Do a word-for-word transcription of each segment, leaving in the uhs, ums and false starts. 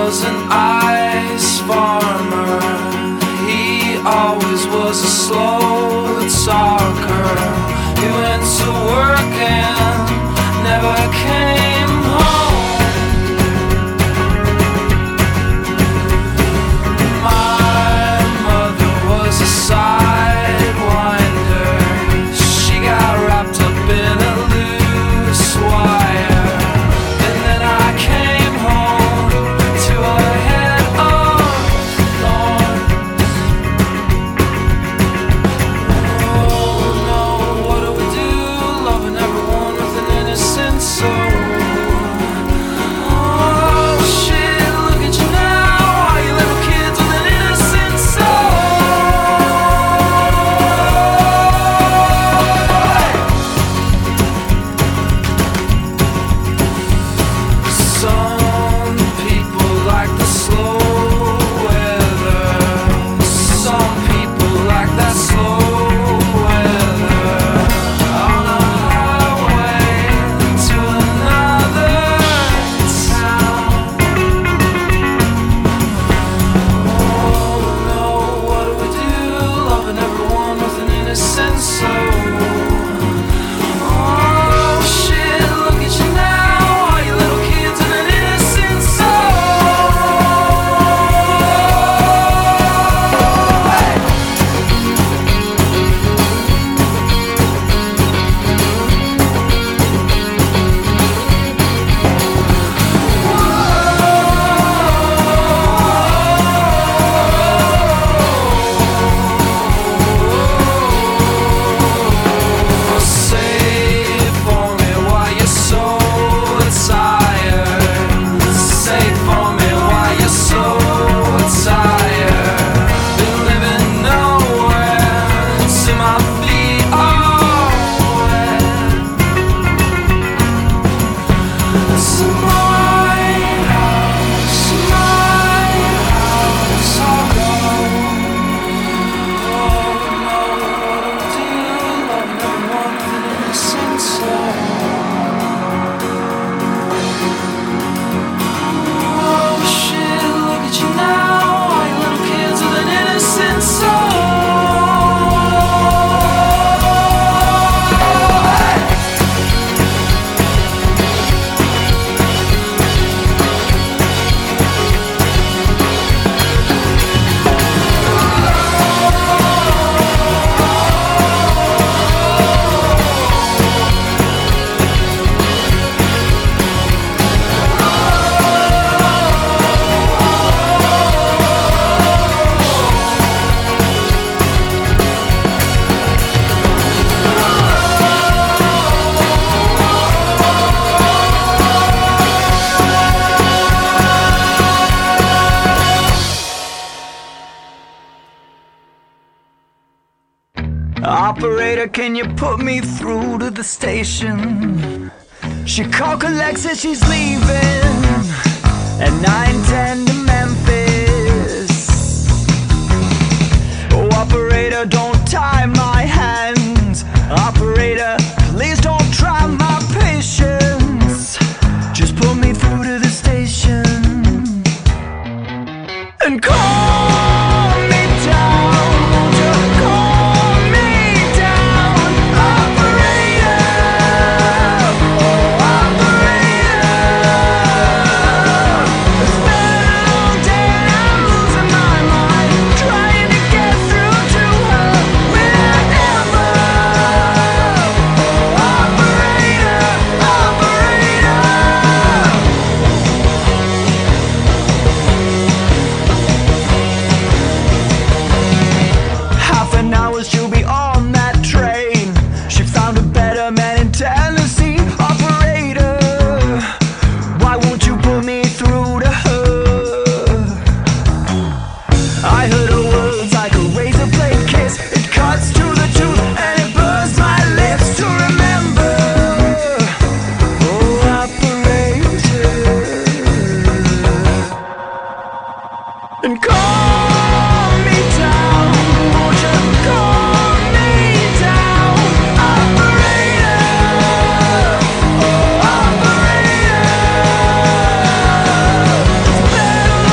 was an ice farmer. He always was a slow talker. He went to work and never came home. My mother was a sidewinder. She got wrapped up in a loose wire. And then I came home to a head of thorns. Oh no, what do we do? Loving everyone with an innocent soul. Oh shit, look at you now, all you little kids with an innocent Some people like the slow weather. Some people like that slow weather. On a highway to another town. Oh no, what do we do? Loving everyone with an innocent soul. Oh shit, look at you now, all you little kids with an innocent Say for me why you're so tired. Say for me why you're so tired. Been living nowhere till my feet are wet. It's my house, my house, I'll go. Oh no, what do we do? Loving everyone with an innocent soul. Oh shit, look at you now, all you little kids with an innocent soul. Operator, can you put me through to the station? She called, collects, says she's leaving at nine ten to Memphis. Oh, operator, don't tie my hands. Operator, please don't try my patience. Just put me through to the station and call me down. Won't you call me down, operator? Oh, operator. It's been a long day and I'm losing my mind, trying to get through to her wherever. Oh, operator, operator. Half an hour she'll be on that train. She found a better man in Tennessee. Operator, why won't you put me through to her? I heard her words like a razor blade kiss. It cuts to the truth and it burns my lips to remember. Oh, operator, and call me down. Won't you call me down, operator? Oh, operator. It's been a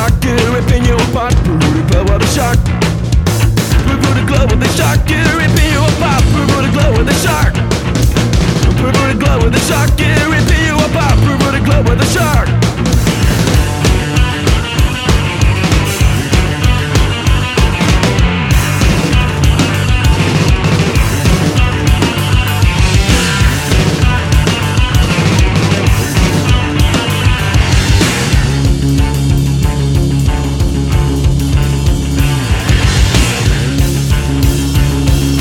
shark, ripping you apart. Blue glow of the shark. Blue glow of the shark, ripping you apart. Blue glow of the shark. Blue glow of the shark, ripping you apart. Blue glow of the shark.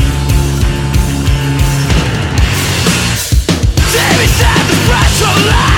So loud.